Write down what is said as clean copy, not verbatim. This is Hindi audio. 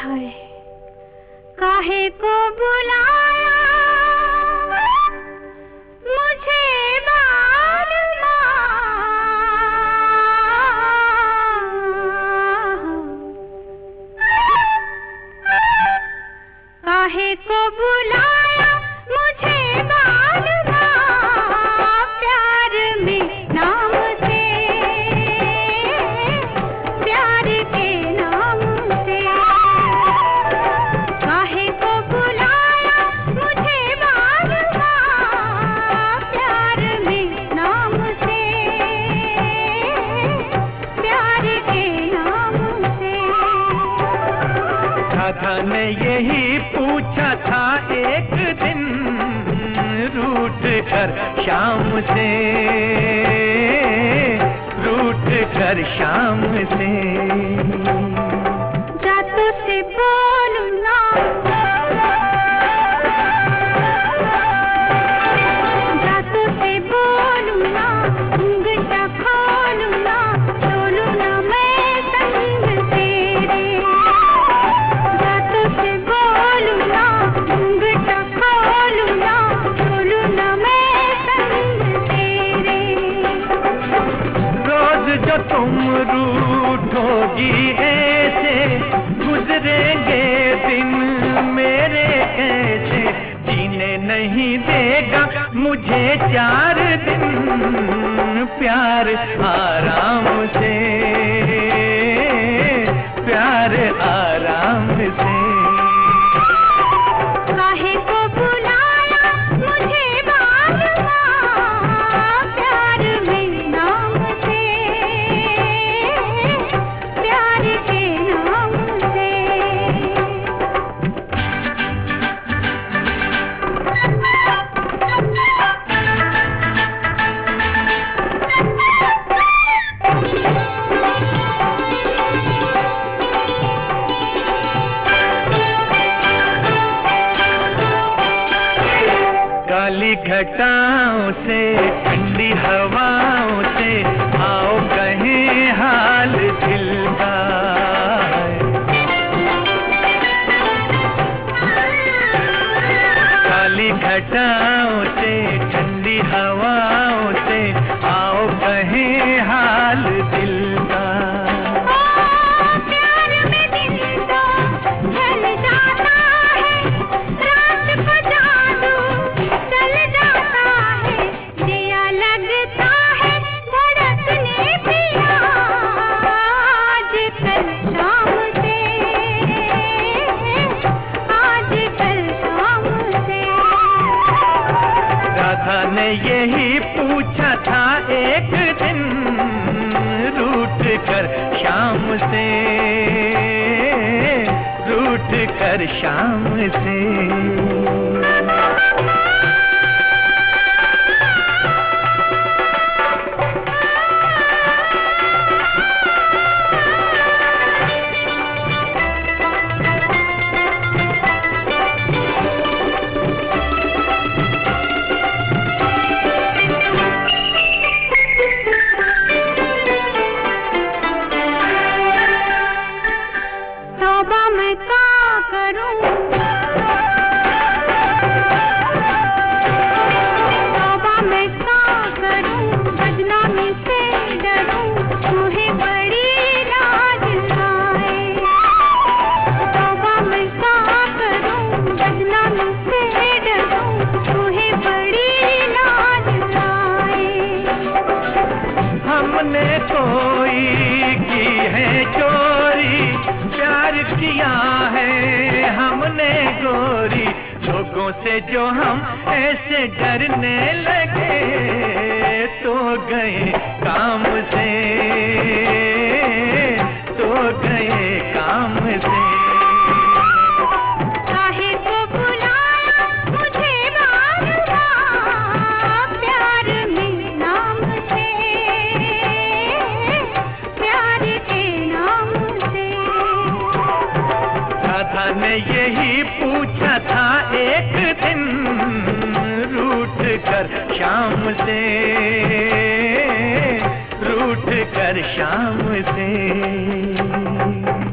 हाय काहे को बुलाया मुझे बालमा, काहे को बुलाया मुझे बालमा, प्यार में नाम से, प्यार के नाम से, काहे को बुलाया मुझे बालमा, प्यार में नाम से, प्यार के नाम से। राधा ने यही पूछा था एक दिन रूठ कर शाम से, रूठ कर शाम से। जातों से बोलूं ना, जातों से बोलूं ना, घूंघटा खोलूं ना, डोलूं ना मैं संग तेरे। जातों से बोलूं ना, घूंघटा खोलूं ना, डोलूं ना मैं संग तेरे। रोज जो तुम रूठोगी ऐसे, गुजरेंगे दिन मेरे कैसे, जीने नहीं देगा मुझे 4 दिन प्यार आराम से, प्यार आराम से। काहे को बुलाया मुझे बालमा, प्यार में नाम से, प्यार के नाम से। काली घटाओं से ठंडी हवाओं से आओ कहें हाल दिल का। काली घटाओं से ठंडी हवाओं से आओ कहें हाल दिल का। प्यार में दिल तो ढल जाता है, रात को जादू चल जाता है, दिया लगता है धड़कने पिया, आज कल शाम से, आज कल शाम से। राधा ने यही पूछा था एक दिन रूठ कर शाम से, रूठ कर शाम से। तौबा मैं क्या करूं, तौबा मैं क्या करूं, बदनामी से डरूं, तुम्हें बड़ी लाज आए। तौबा मैं क्या करूं, बदनामी से डरूं, तुम्हें बड़ी लाज आए। हमने कोई की है चोरी, प्यार किया है हमने गोरी, लोगों से जो हम ऐसे डरने लगे तो गए काम से, तो गए काम से। काहे को बुलाया मुझे बालमा, प्यार में नाम से, प्यार के नाम से। राधा ने यही पूछा था एक दिन रूठ कर शाम से, रूठ कर शाम से।